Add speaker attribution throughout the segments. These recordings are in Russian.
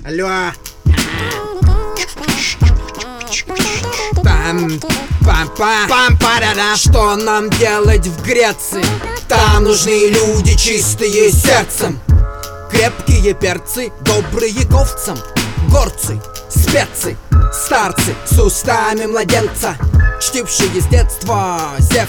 Speaker 1: Алло. Пам-пам-парара. Что нам делать в Греции? Там нужны люди чистые сердцем, крепкие перцы, добрые ковцам, горцы, спецы, старцы с устами младенца, чтившие с детства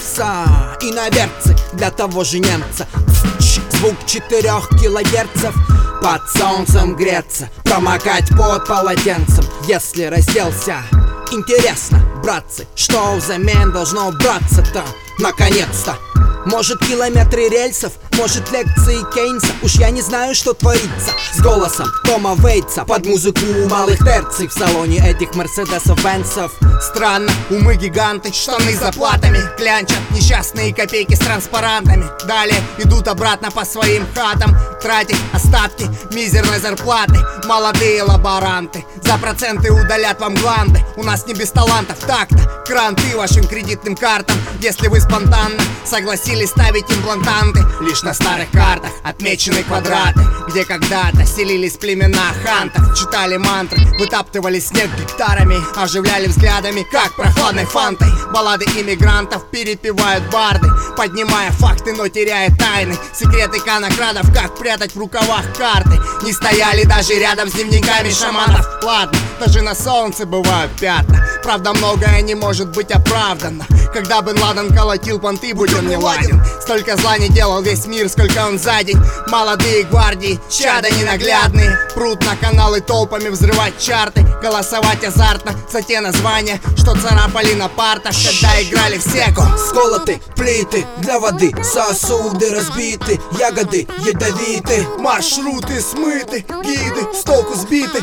Speaker 1: Зевса, иноверцы для того же немца. Звук 4 килогерцев, под солнцем греться, промокать под полотенцем, если разделся. Интересно, братцы, что взамен должно браться-то? Наконец-то! Может, километры рельсов, может, лекции Кейнса. Уж я не знаю, что творится с голосом Тома Вейтса под музыку малых терций в салоне этих Мерседесов-Бенцев.
Speaker 2: Странно, умы гиганты, штаны с заплатами, клянчат несчастные копейки с транспарантами. Далее идут обратно по своим хатам, тратить остатки мизерной зарплаты. Молодые лаборанты за проценты удалят вам гланды. У нас не без талантов, так-то кранты вашим кредитным картам. Если вы спонтанно согласились ставить имплантанты, лишь на старых картах отмечены квадраты, где когда-то селились племена хантов, читали мантры, вытаптывали снег гектарами, оживляли взглядами, как прохладной фантой. Баллады иммигрантов перепевают барды, поднимая факты, но теряя тайны. Секреты конокрадов, как прятать в рукавах карты, не стояли даже рядом с дневниками шаманов. Ладно, даже на солнце бывают пятна, правда многое не может быть оправдано. Когда Бен Ладен колотил понты, будь он не ладен. Столько зла не делал весь мир, сколько он за день. Молодые гвардии, чада ненаглядные, прут на каналы толпами взрывать чарты, голосовать азартно за те названия, что царапали на партах, когда играли в секу.
Speaker 1: Сколоты плиты для воды, сосуды разбиты, ягоды ядовиты,
Speaker 2: маршруты смыты, гиды с толку сбиты.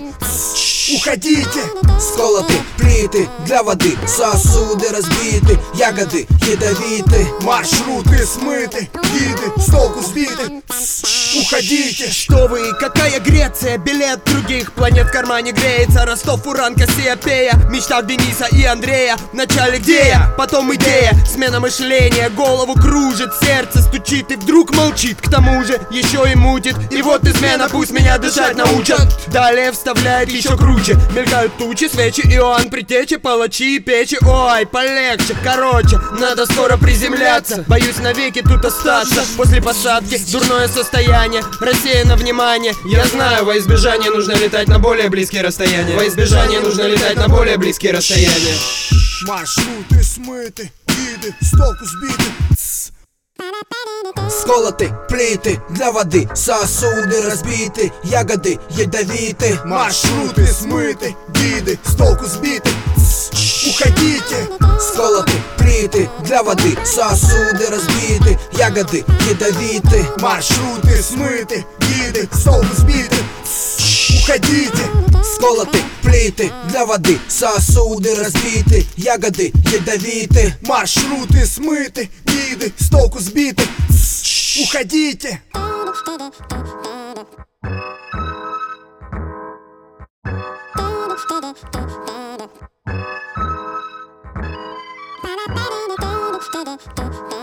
Speaker 2: Уходите!
Speaker 1: Сколоты плиты для воды, сосуды разбиты, ягоды ядовиты,
Speaker 2: маршруты смыты, гиды с толку сбиты. Уходите!
Speaker 3: Что вы, какая Греция? Билет других планет в кармане греется. Ростов, Уран, Кассиопея, мечта Дениса и Андрея. Вначале где я, потом идея, смена мышления, голову кружит, сердце стучит и вдруг молчит. К тому же еще и мутит, и вот измена, пусть меня дышать научат. Далее вставляет еще круче, мелькают тучи, свечи, Иоанн Предтечи, палачи, печи. Ой, полегче, короче, надо скоро приземляться. Боюсь навеки тут остаться. После посадки дурное состояние, рассеяно внимание. Я знаю, во избежание нужно летать на более близкие расстояния. Во избежание нужно летать на более близкие расстояния.
Speaker 2: Маршруты смыты, гиды с толку сбиты.
Speaker 1: Сколоты плиты для воды, сосуды разбиты, ягоды ядовиты,
Speaker 2: маршруты смыты, гиды с толку сбиты. Уходите!
Speaker 1: Сколоты плиты для воды, сосуды разбиты, ягоды ядовиты,
Speaker 2: маршруты смыты, гиды с толку сбиты. Уходите!
Speaker 1: Сколоты плиты для воды, сосуды разбиты, ягоды ядовиты,
Speaker 2: маршруты смыты, гиды с толку сбиты. Уходите!
Speaker 4: Ba-da-ba-da-da-da-da-da-da.